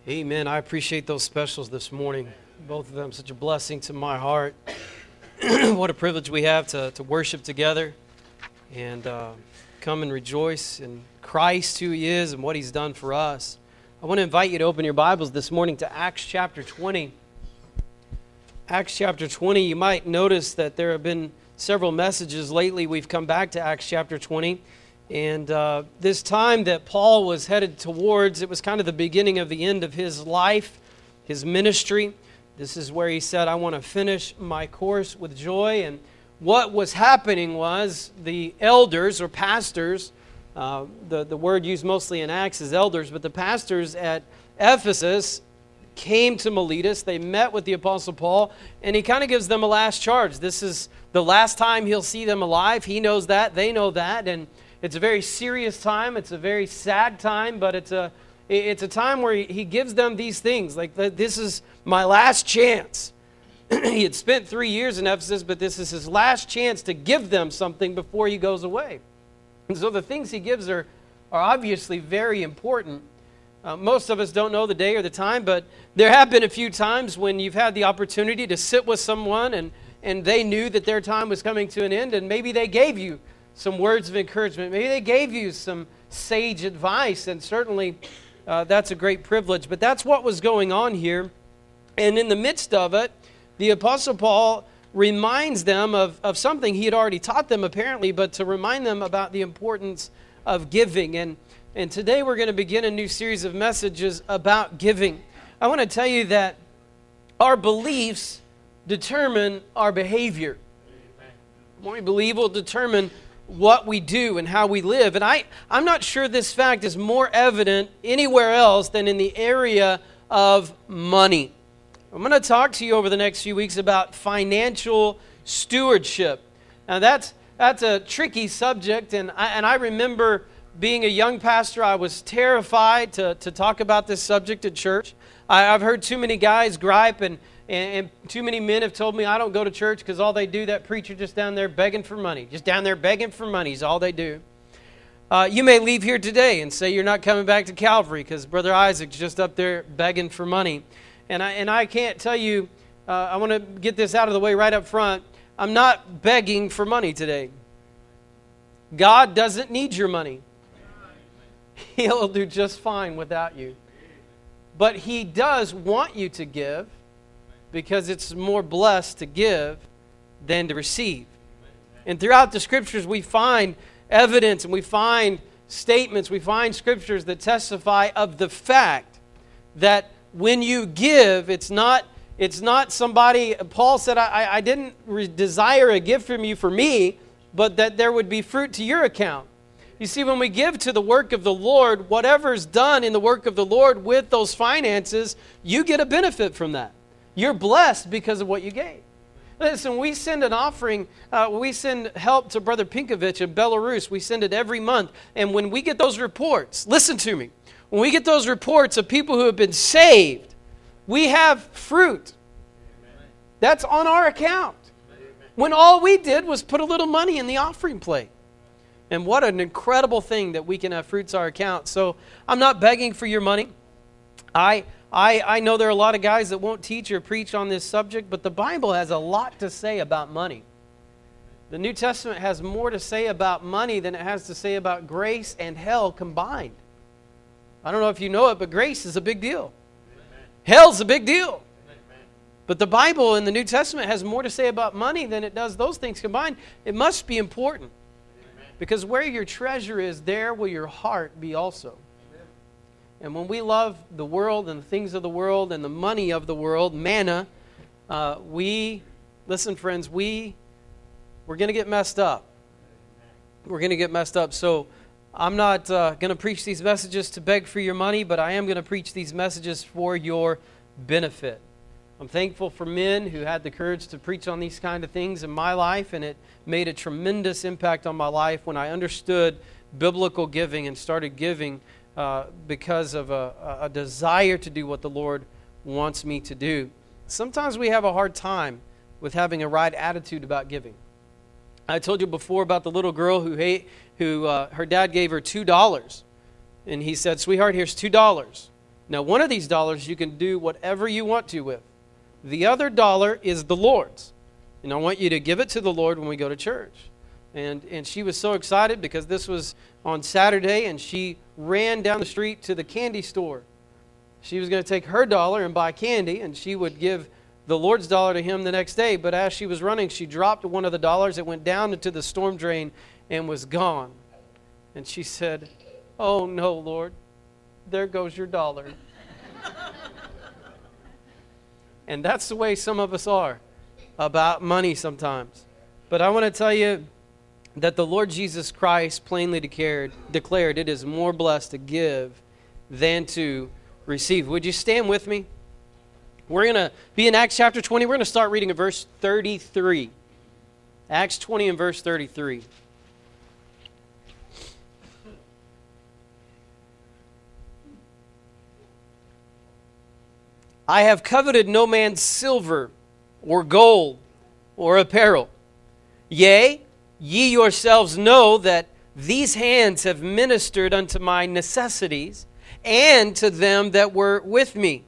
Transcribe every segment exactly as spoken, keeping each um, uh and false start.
Amen. I appreciate those specials this morning. Both of them, such a blessing to my heart. What a privilege we have to, to worship together and uh, come and rejoice in Christ, who He is, and what He's done for us. I want to invite you to open your Bibles this morning to Acts chapter twenty. Acts chapter twenty, you might notice that there have been several messages lately. We've come back to Acts chapter twenty. And uh, this time that Paul was headed towards, it was kind of the beginning of the end of his life, his ministry. This is where he said, I want to finish my course with joy. And what was happening was the elders or pastors, uh, the, the word used mostly in Acts is elders, but the pastors at Ephesus came to Miletus. They met with the Apostle Paul, and he kind of gives them a last charge. This is the last time he'll see them alive. He knows that. They know that. And it's a very serious time. It's a very sad time, but it's a it's a time where he, he gives them these things. Like, this is my last chance. He had spent three years in Ephesus, but this is his last chance to give them something before he goes away. And so the things he gives are, are obviously very important. Uh, most of us don't know the day or the time, but there have been a few times when you've had the opportunity to sit with someone and, and they knew that their time was coming to an end, and maybe they gave you some words of encouragement. Maybe they gave you some sage advice, and certainly uh, that's a great privilege. But that's what was going on here. And in the midst of it, the Apostle Paul reminds them of, of something he had already taught them apparently, but to remind them about the importance of giving. And, and today we're going to begin a new series of messages about giving. I want to tell you that our beliefs determine our behavior. What we believe will determine what we do and how we live. And I, I'm not sure this fact is more evident anywhere else than in the area of money. I'm going to talk to you over the next few weeks about financial stewardship. Now that's that's a tricky subject, and I, and I remember being a young pastor, I was terrified to, to talk about this subject at church. I, I've heard too many guys gripe, and And, and too many men have told me I don't go to church because all they do, that preacher just down there begging for money. Just down there begging for money is all they do. Uh, you may leave here today and say you're not coming back to Calvary because Brother Isaac's just up there begging for money. And I, and I can't tell you, uh, I want to get this out of the way right up front. I'm not begging for money today. God doesn't need your money. He'll do just fine without you. But He does want you to give, because it's more blessed to give than to receive. And throughout the Scriptures, we find evidence and we find statements, we find Scriptures that testify of the fact that when you give, it's not it's not somebody, Paul said, I, I didn't re- desire a gift from you for me, but that there would be fruit to your account. You see, when we give to the work of the Lord, whatever's done in the work of the Lord with those finances, you get a benefit from that. You're blessed because of what you gave. Listen, we send an offering, uh, we send help to Brother Pinkovich in Belarus. We send it every month. And when we get those reports, listen to me, when we get those reports of people who have been saved, we have fruit. That's on our account. When all we did was put a little money in the offering plate. And what an incredible thing that we can have fruits our account. So I'm not begging for your money. I... I, I know there are a lot of guys that won't teach or preach on this subject, but the Bible has a lot to say about money. The New Testament has more to say about money than it has to say about grace and hell combined. I don't know if you know it, but grace is a big deal. Amen. Hell's a big deal. Amen. But the Bible in the New Testament has more to say about money than it does those things combined. It must be important. Amen. Because where your treasure is, there will your heart be also. And when we love the world and the things of the world and the money of the world, manna, uh, we, listen friends, we, we're going to get messed up. We're going to get messed up. So I'm not uh, going to preach these messages to beg for your money, but I am going to preach these messages for your benefit. I'm thankful for men who had the courage to preach on these kind of things in my life, and it made a tremendous impact on my life when I understood biblical giving and started giving Uh, because of a, a desire to do what the Lord wants me to do. Sometimes we have a hard time with having a right attitude about giving. I told you before about the little girl who hate, who uh, her dad gave her two dollars. And he said, sweetheart, here's two dollars. Now, one of these dollars you can do whatever you want to with. The other dollar is the Lord's. And I want you to give it to the Lord when we go to church. And and she was so excited because this was on Saturday, and she ran down the street to the candy store. She was going to take her dollar and buy candy, and she would give the Lord's dollar to him the next day. But as she was running, she dropped one of the dollars. It went down into the storm drain and was gone. And she said, "Oh no, Lord, there goes your dollar." And that's the way some of us are about money sometimes. But I want to tell you that the Lord Jesus Christ plainly declared, declared it is more blessed to give than to receive. Would you stand with me? We're going to be in Acts chapter twenty. We're going to start reading at verse thirty-three. Acts twenty and verse thirty-three. I have coveted no man's silver or gold or apparel. Yea, ye yourselves know that these hands have ministered unto my necessities and to them that were with me.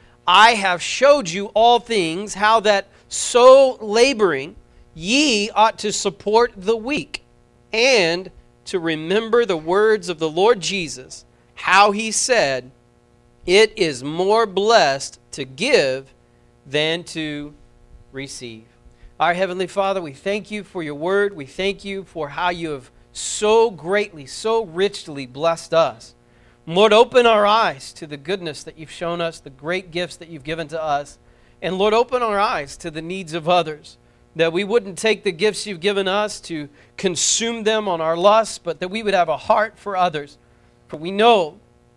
I have showed you all things, how that so laboring ye ought to support the weak, and to remember the words of the Lord Jesus, how he said, it is more blessed to give than to receive. Our Heavenly Father, we thank you for your word. We thank you for how you have so greatly, so richly blessed us. Lord, open our eyes to the goodness that you've shown us, the great gifts that you've given to us. And Lord, open our eyes to the needs of others, that we wouldn't take the gifts you've given us to consume them on our lusts, but that we would have a heart for others. For we know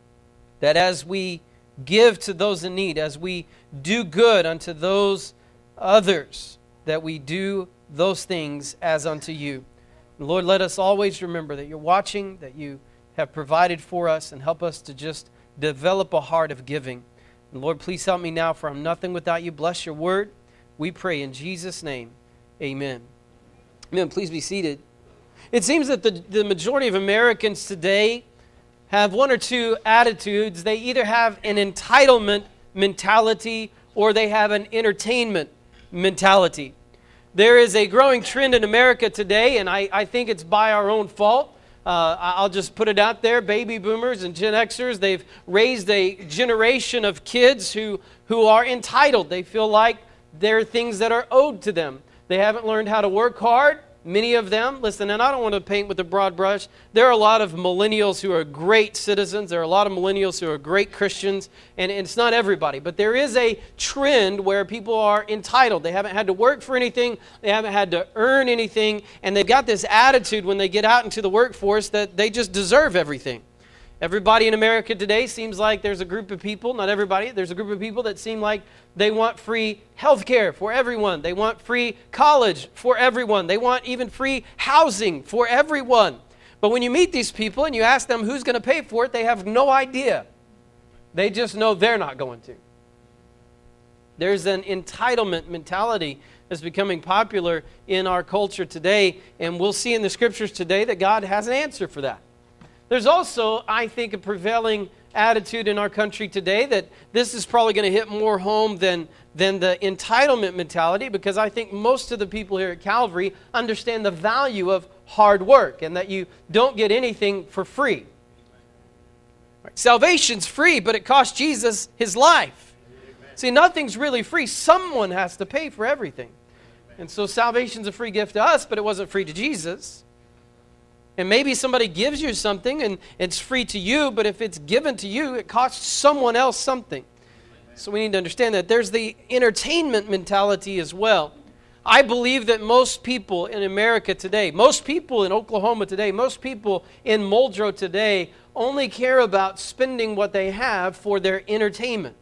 that as we give to those in need, as we do good unto those others, that we do those things as unto you. And Lord, let us always remember that you're watching, that you have provided for us, and help us to just develop a heart of giving. And Lord, please help me now, for I'm nothing without you. Bless your word. We pray in Jesus' name. Amen. Amen. Please be seated. It seems that the, the majority of Americans today have one or two attitudes. They either have an entitlement mentality or they have an entertainment mentality. There is a growing trend in America today, and I, I think it's by our own fault. Uh, I'll just put it out there. Baby boomers and Gen Xers, they've raised a generation of kids who, who are entitled. They feel like there are things that are owed to them. They haven't learned how to work hard. Many of them, listen, and I don't want to paint with a broad brush. There are a lot of millennials who are great citizens. There are a lot of millennials who are great Christians, and it's not everybody. But there is a trend where people are entitled. They haven't had to work for anything. They haven't had to earn anything, and they've got this attitude when they get out into the workforce that they just deserve everything. Everybody in America today seems like there's a group of people, not everybody, there's a group of people that seem like they want free health care for everyone. They want free college for everyone. They want even free housing for everyone. But when you meet these people and you ask them who's going to pay for it, they have no idea. They just know they're not going to. There's an entitlement mentality that's becoming popular in our culture today, and we'll see in the scriptures today that God has an answer for that. There's also, I think, a prevailing attitude in our country today that this is probably going to hit more home than, than the entitlement mentality, because I think most of the people here at Calvary understand the value of hard work and that you don't get anything for free. Right. Salvation's free, but it cost Jesus his life. Amen. See, nothing's really free. Someone has to pay for everything. Amen. And so salvation's a free gift to us, but it wasn't free to Jesus. And maybe somebody gives you something and it's free to you, but if it's given to you, it costs someone else something. So we need to understand that. There's the entertainment mentality as well. I believe that most people in America today, most people in Oklahoma today, most people in Muldrow today only care about spending what they have for their entertainment.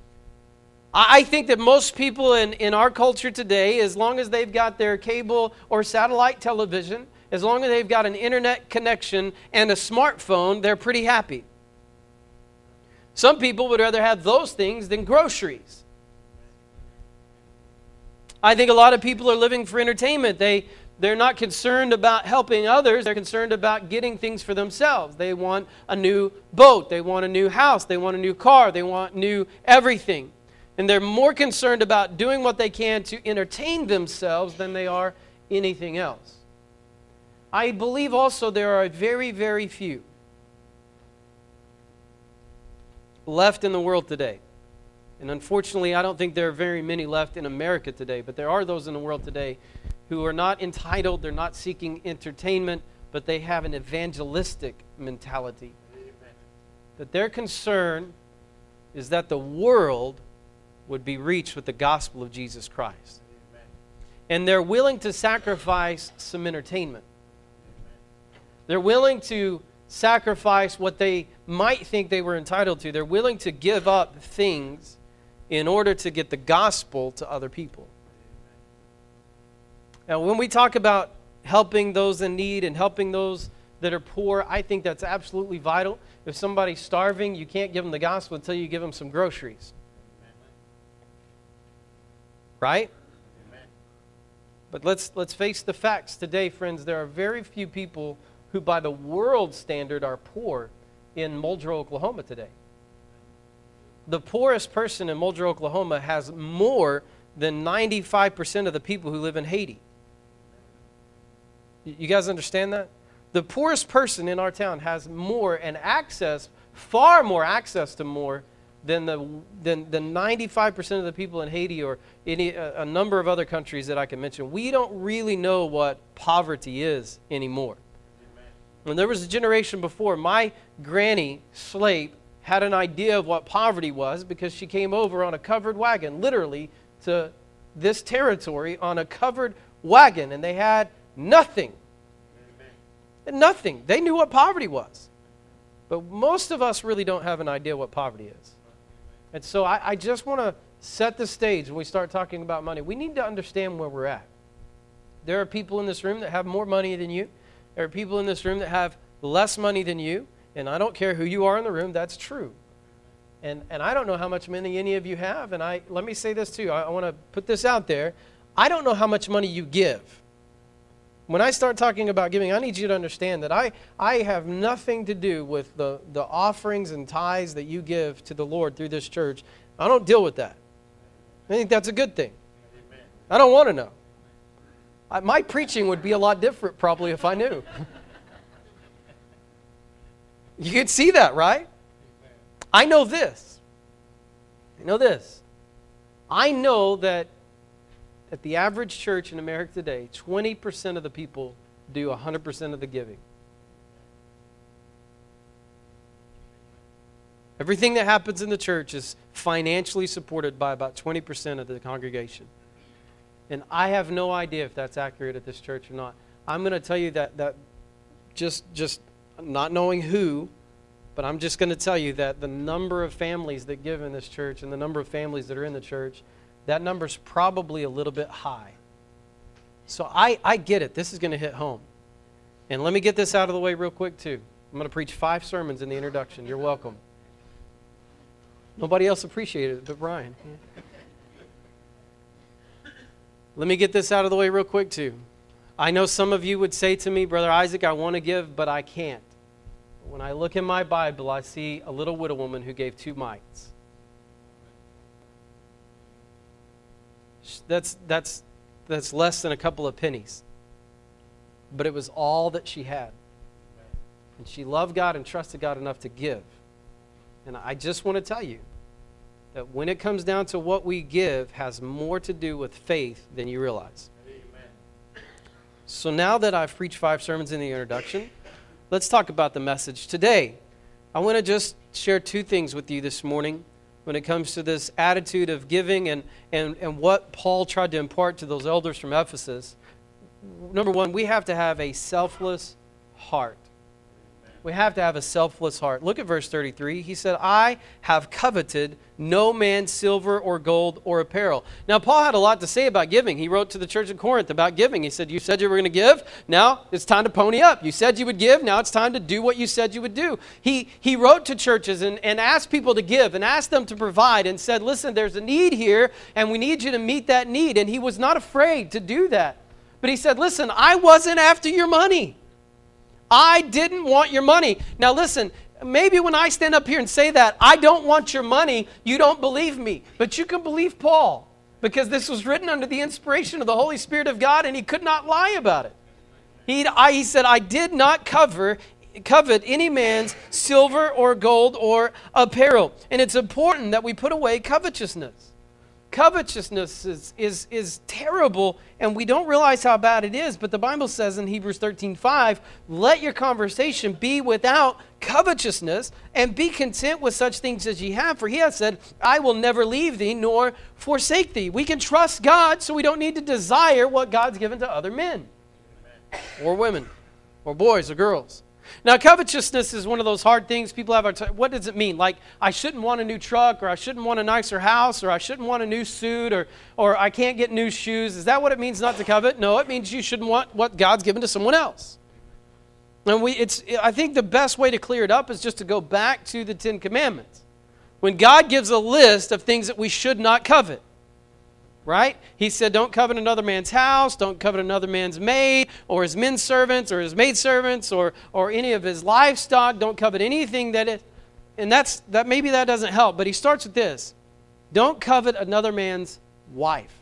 I think that most people in, in our culture today, as long as they've got their cable or satellite television, as long as they've got an internet connection and a smartphone, they're pretty happy. Some people would rather have those things than groceries. I think a lot of people are living for entertainment. They They're not concerned about helping others. They're concerned about getting things for themselves. They want a new boat. They want a new house. They want a new car. They want new everything. And they're more concerned about doing what they can to entertain themselves than they are anything else. I believe also there are very, very few left in the world today. And unfortunately, I don't think there are very many left in America today, but there are those in the world today who are not entitled, they're not seeking entertainment, but they have an evangelistic mentality. Amen. That their concern is that the world would be reached with the gospel of Jesus Christ. Amen. And they're willing to sacrifice some entertainment. Amen. They're willing to sacrifice what they might think they were entitled to. They're willing to give up things in order to get the gospel to other people. Now, when we talk about helping those in need and helping those that are poor, I think that's absolutely vital. If somebody's starving, you can't give them the gospel until you give them some groceries. Right? Amen. But let's let's face the facts today, friends. There are very few people who, by the world standard, are poor in Muldrow, Oklahoma today. The poorest person in Muldrow, Oklahoma has more than ninety-five percent of the people who live in Haiti. You guys understand that? The poorest person in our town has more and access, far more access to more than the than the ninety-five percent of the people in Haiti or any a, a number of other countries that I can mention. We don't really know what poverty is anymore. Amen. When there was a generation before, my granny Slape had an idea of what poverty was because she came over on a covered wagon, literally to this territory on a covered wagon, and they had nothing. Amen. Nothing. They knew what poverty was. But most of us really don't have an idea what poverty is. And so I, I just want to set the stage when we start talking about money. We need to understand where we're at. There are people in this room that have more money than you. There are people in this room that have less money than you. And I don't care who you are in the room, that's true. And and I don't know how much money any of you have. And I let me say this too. I, I want to put this out there. I don't know how much money you give. When I start talking about giving, I need you to understand that I, I have nothing to do with the, the offerings and tithes that you give to the Lord through this church. I don't deal with that. I think that's a good thing. Amen. I don't want to know. I, my preaching would be a lot different probably if I knew. You can see that, right? I know this. I know this. I know that at the average church in America today, twenty percent of the people do one hundred percent of the giving. Everything that happens in the church is financially supported by about twenty percent of the congregation. And I have no idea if that's accurate at this church or not. I'm going to tell you that, that just, just not knowing who, but I'm just going to tell you that the number of families that give in this church and the number of families that are in the church, that number's probably a little bit high. So I, I get it. This is going to hit home. And let me get this out of the way real quick, too. I'm going to preach five sermons in the introduction. You're welcome. Nobody else appreciated it but Brian. Let me get this out of the way real quick, too. I know some of you would say to me, Brother Isaac, I want to give, but I can't. When I look in my Bible, I see a little widow woman who gave two mites. That's, that's, that's less than a couple of pennies. But it was all that she had. And she loved God and trusted God enough to give. And I just want to tell you that when it comes down to what we give has more to do with faith than you realize. Amen. So now that I've preached five sermons in the introduction, let's talk about the message today. I want to just share two things with you this morning when it comes to this attitude of giving and, and, and what Paul tried to impart to those elders from Ephesus. Number one, we have to have a selfless heart. We have to have a selfless heart. Look at verse thirty-three. He said, I have coveted no man's silver or gold or apparel. Now, Paul had a lot to say about giving. He wrote to the church of Corinth about giving. He said, you said you were going to give. Now it's time to pony up. You said you would give. Now it's time to do what you said you would do. He, he wrote to churches and, and asked people to give and asked them to provide and said, listen, there's a need here and we need you to meet that need. And he was not afraid to do that. But he said, listen, I wasn't after your money. I didn't want your money. Now listen, maybe when I stand up here and say that, I don't want your money, you don't believe me. But you can believe Paul, because this was written under the inspiration of the Holy Spirit of God, and he could not lie about it. He, I, he said, I did not cover, covet any man's silver or gold or apparel. And it's important that we put away covetousness. Covetousness is, is, is terrible, and we don't realize how bad it is. But the Bible says in Hebrews thirteen five, let your conversation be without covetousness, and be content with such things as ye have. For he has said, I will never leave thee nor forsake thee. We can trust God, so we don't need to desire what God's given to other men or women or boys or girls. Now, covetousness is one of those hard things people have. T- what does it mean? Like, I shouldn't want a new truck, or I shouldn't want a nicer house, or I shouldn't want a new suit, or or I can't get new shoes. Is that what it means not to covet? No, it means you shouldn't want what God's given to someone else. And we, it's. I think the best way to clear it up is just to go back to the Ten Commandments. When God gives a list of things that we should not covet, right? He said, don't covet another man's house, don't covet another man's maid, or his men servants, or his maid servants, or or any of his livestock. Don't covet anything that it, and that's that. Maybe that doesn't help, but he starts with this: don't covet another man's wife.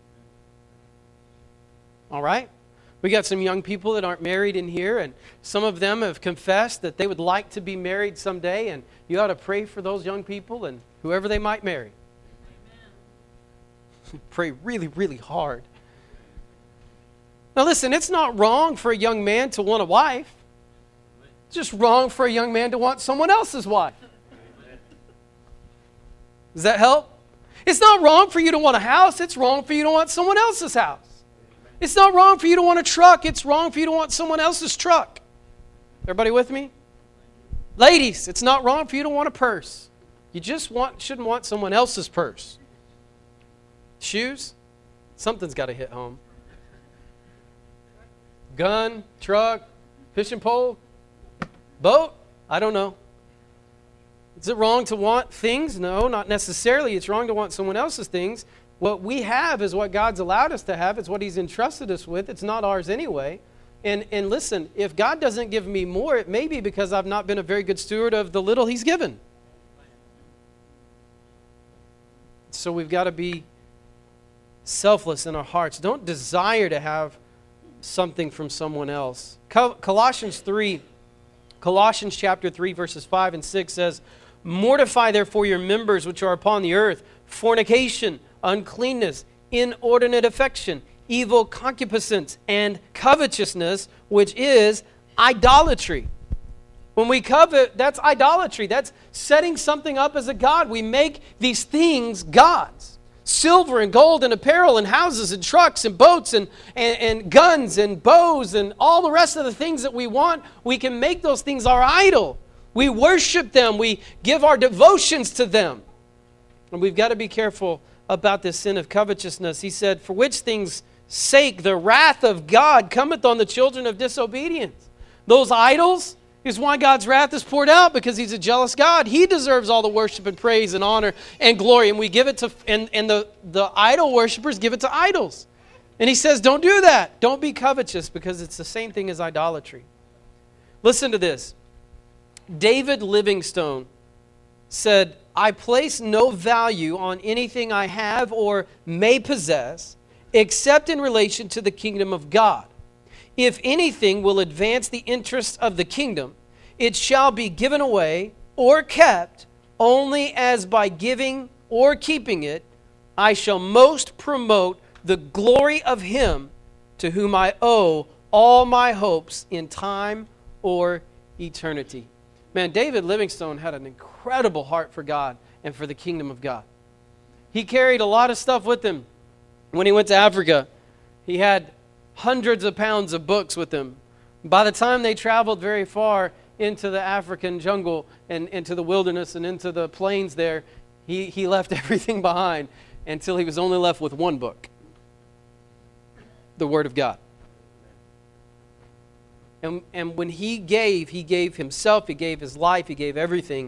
All right? We got some young people that aren't married in here, and some of them have confessed that they would like to be married someday, and you ought to pray for those young people and whoever they might marry. Pray really, really hard. Now listen, it's not wrong for a young man to want a wife. It's just wrong for a young man to want someone else's wife. Does that help? It's not wrong for you to want a house. It's wrong for you to want someone else's house. It's not wrong for you to want a truck. It's wrong for you to want someone else's truck. Everybody with me? Ladies, it's not wrong for you to want a purse. You just want shouldn't want someone else's purse. Shoes? Something's got to hit home. Gun, truck, fishing pole, boat? I don't know. Is it wrong to want things? No, not necessarily. It's wrong to want someone else's things. What we have is what God's allowed us to have. It's what He's entrusted us with. It's not ours anyway. And and listen, if God doesn't give me more, it may be because I've not been a very good steward of the little He's given. So we've got to be selfless in our hearts. Don't desire to have something from someone else. Colossians three, Colossians chapter three, verses five and six says, mortify therefore your members which are upon the earth, fornication, uncleanness, inordinate affection, evil concupiscence, and covetousness, which is idolatry. When we covet, that's idolatry. That's setting something up as a god. We make these things gods. Silver and gold and apparel and houses and trucks and boats and, and, and guns and bows and all the rest of the things that we want, we can make those things our idol. We worship them. We give our devotions to them. And we've got to be careful about this sin of covetousness. He said, for which things' sake the wrath of God cometh on the children of disobedience. Those idols is why God's wrath is poured out, because He's a jealous God. He deserves all the worship and praise and honor and glory, and we give it to, and, and the, the idol worshipers give it to idols. And He says, don't do that. Don't be covetous, because it's the same thing as idolatry. Listen to this. David Livingstone said, I place no value on anything I have or may possess except in relation to the kingdom of God. If anything will advance the interests of the kingdom, it shall be given away or kept only as by giving or keeping it, I shall most promote the glory of Him to whom I owe all my hopes in time or eternity. Man, David Livingstone had an incredible heart for God and for the kingdom of God. He carried a lot of stuff with him. When he went to Africa, he had hundreds of pounds of books with him. By the time they traveled very far into the African jungle and into the wilderness and into the plains there, he, he left everything behind until he was only left with one book, the Word of God. And, and when he gave, he gave himself, he gave his life, he gave everything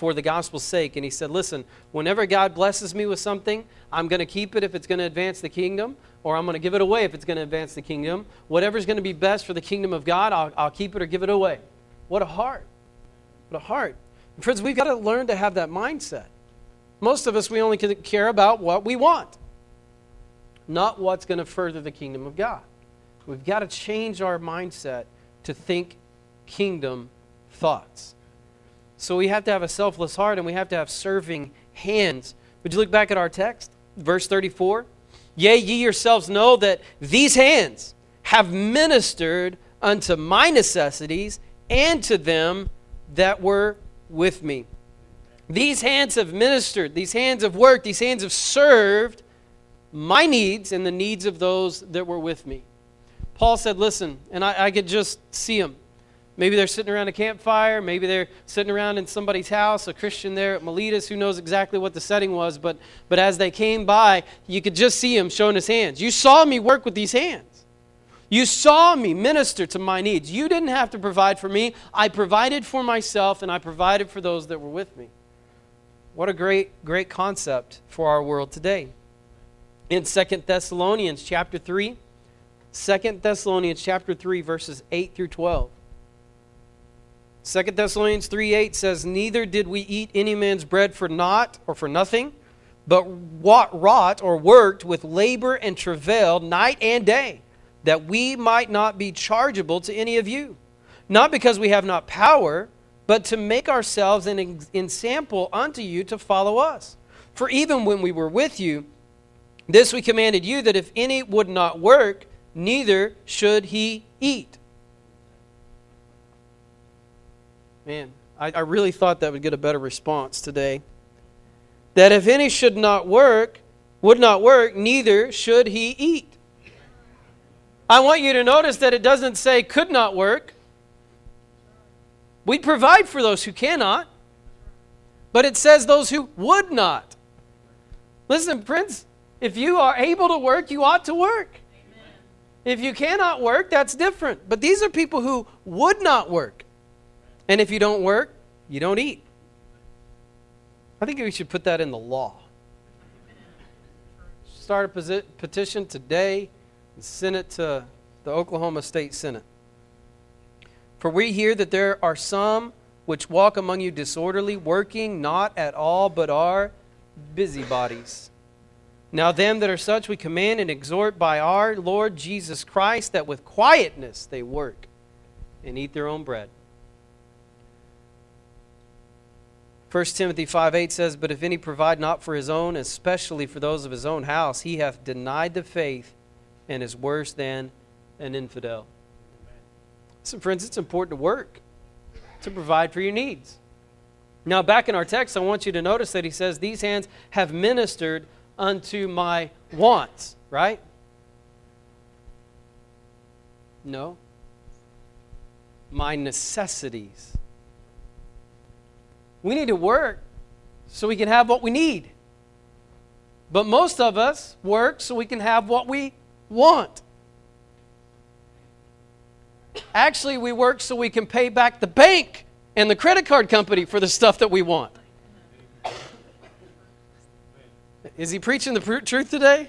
for the gospel's sake. And he said, listen, whenever God blesses me with something, I'm going to keep it if it's going to advance the kingdom, or I'm going to give it away if it's going to advance the kingdom. Whatever's going to be best for the kingdom of God, I'll, I'll keep it or give it away. What a heart. What a heart. And friends, we've got to learn to have that mindset. Most of us, we only care about what we want, not what's going to further the kingdom of God. We've got to change our mindset to think kingdom thoughts. So we have to have a selfless heart, and we have to have serving hands. Would you look back at our text? Verse thirty-four. Yea, ye yourselves know that these hands have ministered unto my necessities and to them that were with me. These hands have ministered, these hands have worked, these hands have served my needs and the needs of those that were with me. Paul said, listen, and I, I could just see them. Maybe they're sitting around a campfire. Maybe they're sitting around in somebody's house, a Christian there at Miletus. Who knows exactly what the setting was. But, but as they came by, you could just see him showing his hands. You saw me work with these hands. You saw me minister to my needs. You didn't have to provide for me. I provided for myself, and I provided for those that were with me. What a great, great concept for our world today. In Second Thessalonians chapter three, Second Thessalonians chapter three, verses eight through twelve. Second Thessalonians three eight says, neither did we eat any man's bread for naught or for nothing, but wrought or worked with labor and travail night and day, that we might not be chargeable to any of you. Not because we have not power, but to make ourselves an ensample unto you to follow us. For even when we were with you, this we commanded you, that if any would not work, neither should he eat. Man, I, I really thought that would get a better response today. That if any should not work, would not work, neither should he eat. I want you to notice that it doesn't say could not work. We provide for those who cannot, but it says those who would not. Listen, friends, if you are able to work, you ought to work. Amen. If you cannot work, that's different. But these are people who would not work. And if you don't work, you don't eat. I think we should put that in the law. Start a posi- petition today and send it to the Oklahoma State Senate. For we hear that there are some which walk among you disorderly, working not at all, but are busybodies. Now them that are such we command and exhort by our Lord Jesus Christ, that with quietness they work and eat their own bread. First Timothy five eight says, but if any provide not for his own, especially for those of his own house, he hath denied the faith and is worse than an infidel. So friends, it's important to work, to provide for your needs. Now back in our text, I want you to notice that he says, these hands have ministered unto my wants, right? No. My necessities. We need to work so we can have what we need. But most of us work so we can have what we want. Actually, we work so we can pay back the bank and the credit card company for the stuff that we want. Is he preaching the pr- truth today?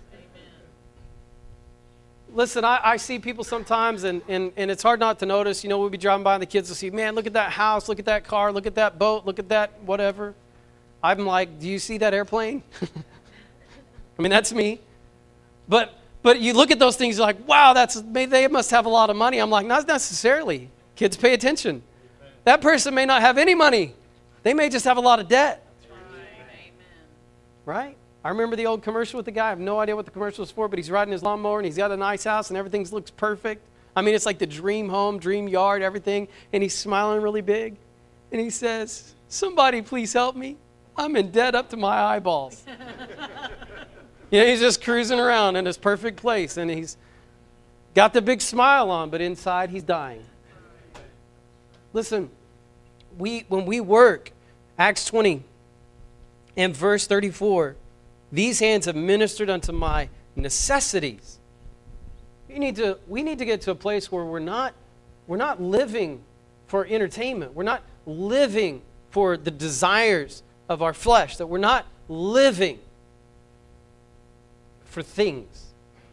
Listen, I, I see people sometimes, and, and, and it's hard not to notice. You know, we'll be driving by and the kids will see, man, look at that house, look at that car, look at that boat, look at that whatever. I'm like, do you see that airplane? I mean, that's me. But but you look at those things, you're like, wow, that's they must have a lot of money. I'm like, not necessarily. Kids, pay attention. That person may not have any money. They may just have a lot of debt. Right? I remember the old commercial with the guy. I have no idea what the commercial is for, but he's riding his lawnmower and he's got a nice house and everything looks perfect. I mean, it's like the dream home, dream yard, everything. And he's smiling really big. And he says, somebody please help me. I'm in debt up to my eyeballs. You know, he's just cruising around in his perfect place. And he's got the big smile on, but inside he's dying. Listen, we when we work, Acts twenty and verse thirty-four, these hands have ministered unto my necessities. We need to, we need to get to a place where we're not, we're not living for entertainment. We're not living for the desires of our flesh, that we're not living for things.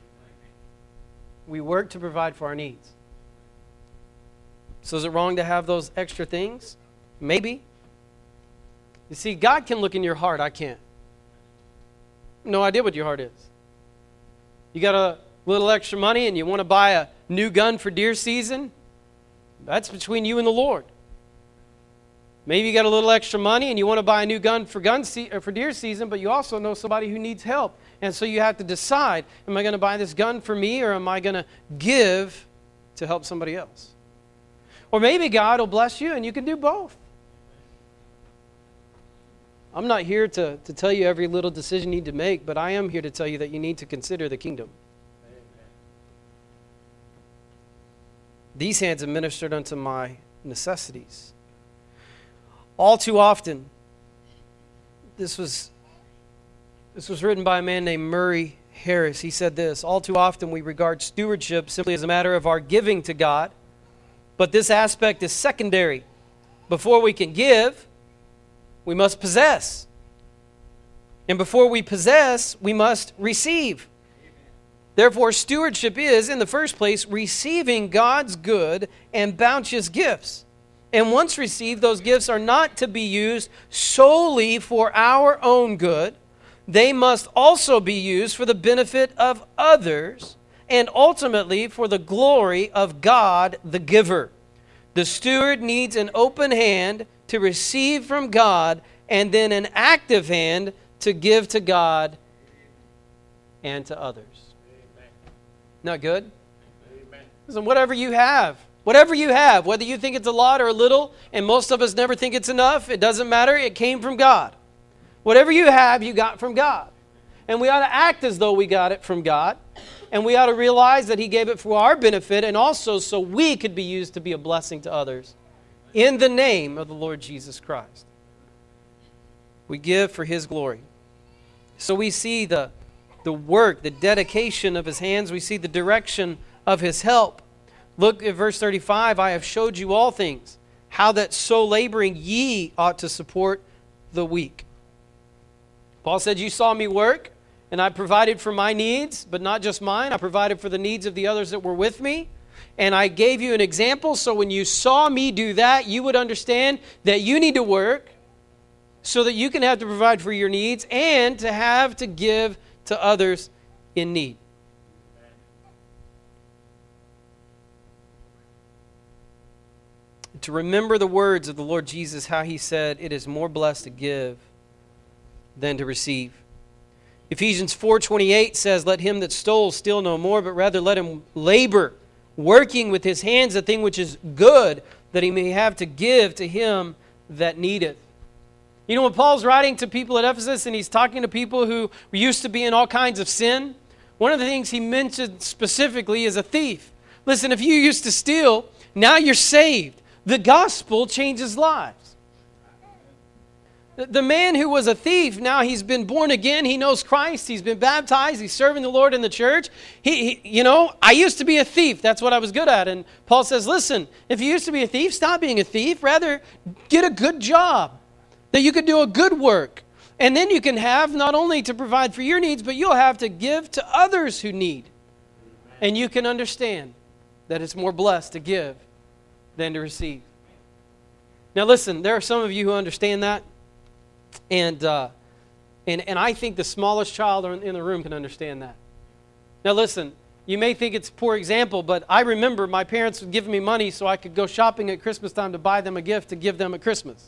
We work to provide for our needs. So is it wrong to have those extra things? Maybe. You see, God can look in your heart. I can't. No idea what your heart is. You got a little extra money and you want to buy a new gun for deer season? That's between you and the Lord. Maybe you got a little extra money and you want to buy a new gun for gun se- or for deer season, but you also know somebody who needs help. And so you have to decide, am I going to buy this gun for me or am I going to give to help somebody else? Or maybe God will bless you and you can do both. I'm not here to, to tell you every little decision you need to make, but I am here to tell you that you need to consider the kingdom. Amen. These hands have ministered unto my necessities. All too often, this was, this was written by a man named Murray Harris. He said this: all too often we regard stewardship simply as a matter of our giving to God, but this aspect is secondary. Before we can give, we must possess. And before we possess, we must receive. Therefore, stewardship is, in the first place, receiving God's good and bounteous gifts. And once received, those gifts are not to be used solely for our own good. They must also be used for the benefit of others and ultimately for the glory of God, the giver. The steward needs an open hand to receive from God, and then an active hand to give to God and to others. Amen. Not good? Amen. Listen, whatever you have, whatever you have, whether you think it's a lot or a little, and most of us never think it's enough, it doesn't matter, it came from God. Whatever you have, you got from God. And we ought to act as though we got it from God. And we ought to realize that He gave it for our benefit and also so we could be used to be a blessing to others. In the name of the Lord Jesus Christ. We give for His glory. So we see the, the work, the dedication of His hands. We see the direction of His help. Look at verse thirty-five. I have showed you all things, how that so laboring ye ought to support the weak. Paul said, you saw me work, and I provided for my needs, but not just mine. I provided for the needs of the others that were with me. And I gave you an example, so when you saw me do that, you would understand that you need to work so that you can have to provide for your needs and to have to give to others in need. To remember the words of the Lord Jesus, how He said, it is more blessed to give than to receive. Ephesians four twenty-eight says, let him that stole steal no more, but rather let him labor, working with his hands a thing which is good, that he may have to give to him that needeth. You know, when Paul's writing to people at Ephesus and he's talking to people who used to be in all kinds of sin, one of the things he mentioned specifically is a thief. Listen, if you used to steal, now you're saved. The gospel changes lives. The man who was a thief, now he's been born again. He knows Christ. He's been baptized. He's serving the Lord in the church. He, he, you know, I used to be a thief. That's what I was good at. And Paul says, listen, if you used to be a thief, stop being a thief. Rather, get a good job, that you could do a good work. And then you can have not only to provide for your needs, but you'll have to give to others who need. And you can understand that it's more blessed to give than to receive. Now listen, there are some of you who understand that. And, uh, and and I think the smallest child in the room can understand that. Now listen, you may think it's a poor example, but I remember my parents would give me money so I could go shopping at Christmas time to buy them a gift to give them at Christmas.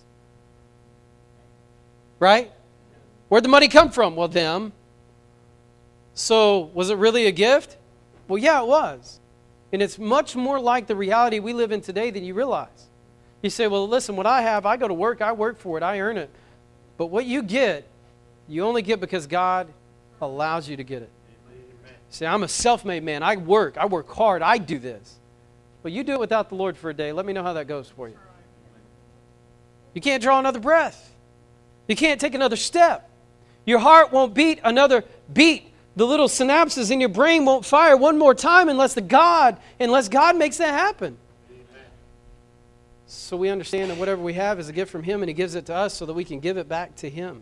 Right? Where'd the money come from? Well, them. So was it really a gift? Well, yeah, it was. And it's much more like the reality we live in today than you realize. You say, well, listen, what I have, I go to work, I work for it, I earn it. But what you get, you only get because God allows you to get it. Amen. See, I'm a self-made man. I work. I work hard. I do this. But you do it without the Lord for a day. Let me know how that goes for you. You can't draw another breath. You can't take another step. Your heart won't beat another beat. The little synapses in your brain won't fire one more time unless the God, unless God makes that happen. Amen. So we understand that whatever we have is a gift from Him, and He gives it to us so that we can give it back to Him.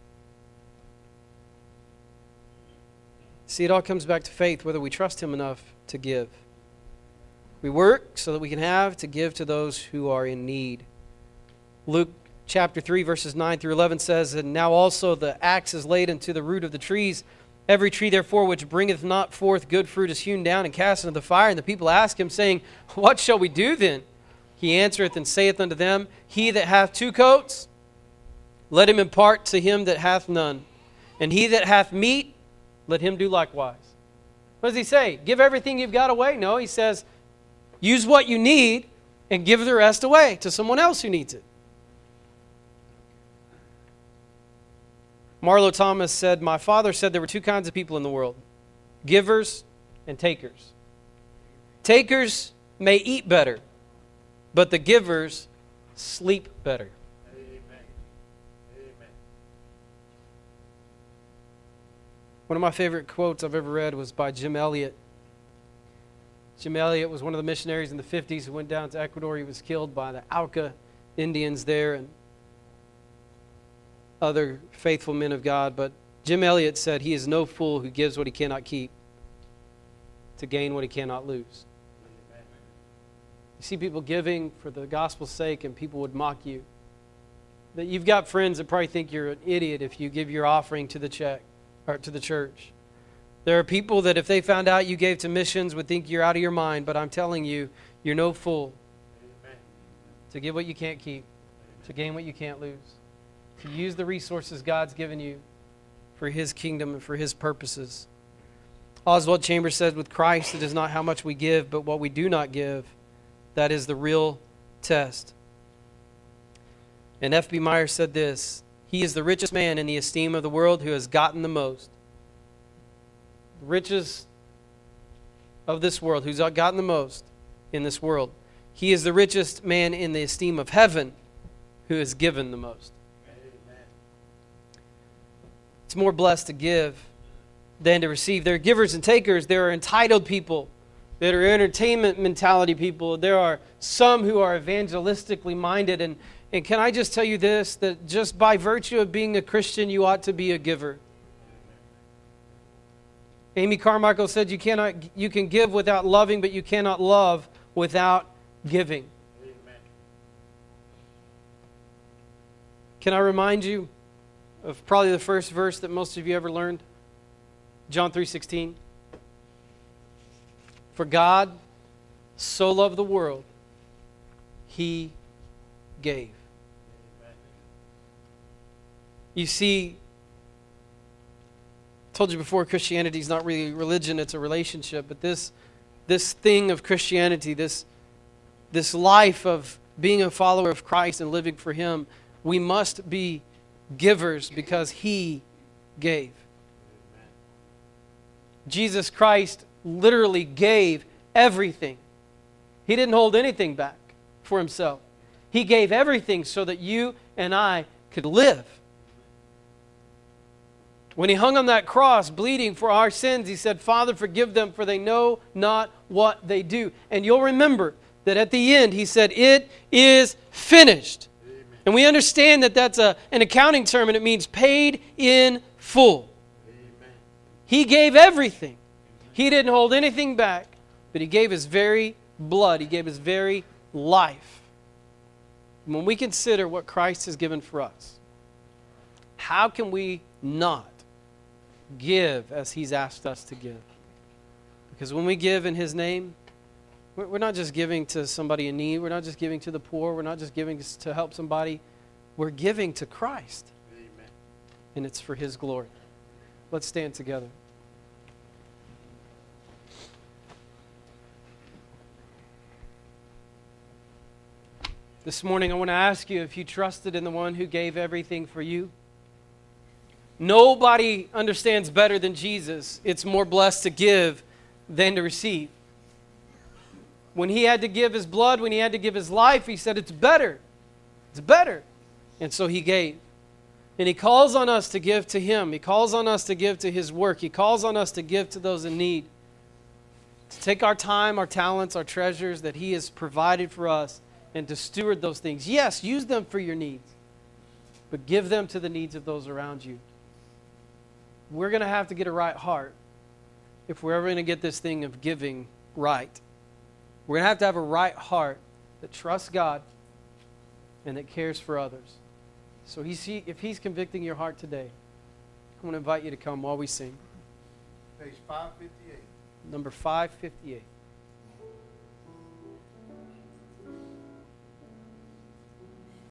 See, it all comes back to faith, whether we trust Him enough to give. We work so that we can have to give to those who are in need. Luke chapter three, verses nine through eleven says, "And now also the axe is laid into the root of the trees. Every tree, therefore, which bringeth not forth good fruit is hewn down and cast into the fire. And the people ask Him, saying, What shall we do then? He answereth and saith unto them, He that hath two coats, let him impart to him that hath none. And he that hath meat, let him do likewise." What does He say? Give everything you've got away? No, He says, use what you need and give the rest away to someone else who needs it. Marlo Thomas said, "My father said there were two kinds of people in the world, givers and takers. Takers may eat better, but the givers sleep better." Amen. Amen. One of my favorite quotes I've ever read was by Jim Elliot. Jim Elliot was one of the missionaries in the fifties who went down to Ecuador. He was killed by the Auca Indians there and other faithful men of God. But Jim Elliot said, "He is no fool who gives what he cannot keep to gain what he cannot lose." You see people giving for the gospel's sake, and people would mock you. That you've got friends that probably think you're an idiot if you give your offering to the check or to the church. There are people that if they found out you gave to missions would think you're out of your mind, but I'm telling you, you're no fool. Amen. To give what you can't keep, to gain what you can't lose, to use the resources God's given you for His kingdom and for His purposes. Oswald Chambers said, "With Christ, it is not how much we give, but what we do not give. That is the real test." And F B Meyer said this, "He is the richest man in the esteem of the world who has gotten the most." The richest of this world, who's gotten the most in this world. He is the richest man in the esteem of heaven who has given the most. Amen. It's more blessed to give than to receive. There are givers and takers. There are entitled people. There are entertainment mentality people. There are some who are evangelistically minded. And, and can I just tell you this, that just by virtue of being a Christian, you ought to be a giver. Amy Carmichael said you cannot, you can give without loving, but you cannot love without giving. Amen. Can I remind you of probably the first verse that most of you ever learned? John three sixteen. "For God so loved the world, He gave." Amen. You see, I told you before, Christianity is not really religion, it's a relationship. But this, this thing of Christianity, this, this life of being a follower of Christ and living for Him, we must be givers because He gave. Amen. Jesus Christ literally gave everything. He didn't hold anything back for Himself. He gave everything so that you and I could live. When He hung on that cross, bleeding for our sins, He said, "Father, forgive them, for they know not what they do." And you'll remember that at the end, He said, "It is finished." Amen. And we understand that that's a, an accounting term, and it means paid in full. Amen. He gave everything. He didn't hold anything back, but He gave His very blood. He gave His very life. And when we consider what Christ has given for us, how can we not give as He's asked us to give? Because when we give in His name, we're not just giving to somebody in need. We're not just giving to the poor. We're not just giving to help somebody. We're giving to Christ. Amen. And it's for His glory. Let's stand together. This morning I want to ask you if you trusted in the one who gave everything for you. Nobody understands better than Jesus. It's more blessed to give than to receive. When He had to give His blood, when He had to give His life, He said it's better. It's better. And so He gave. And He calls on us to give to Him. He calls on us to give to His work. He calls on us to give to those in need. To take our time, our talents, our treasures that He has provided for us and to steward those things. Yes, use them for your needs, but give them to the needs of those around you. We're going to have to get a right heart if we're ever going to get this thing of giving right. We're going to have to have a right heart that trusts God and that cares for others. So he's, he, if he's convicting your heart today, I want to invite you to come while we sing. Page five fifty-eight. Number five fifty-eight.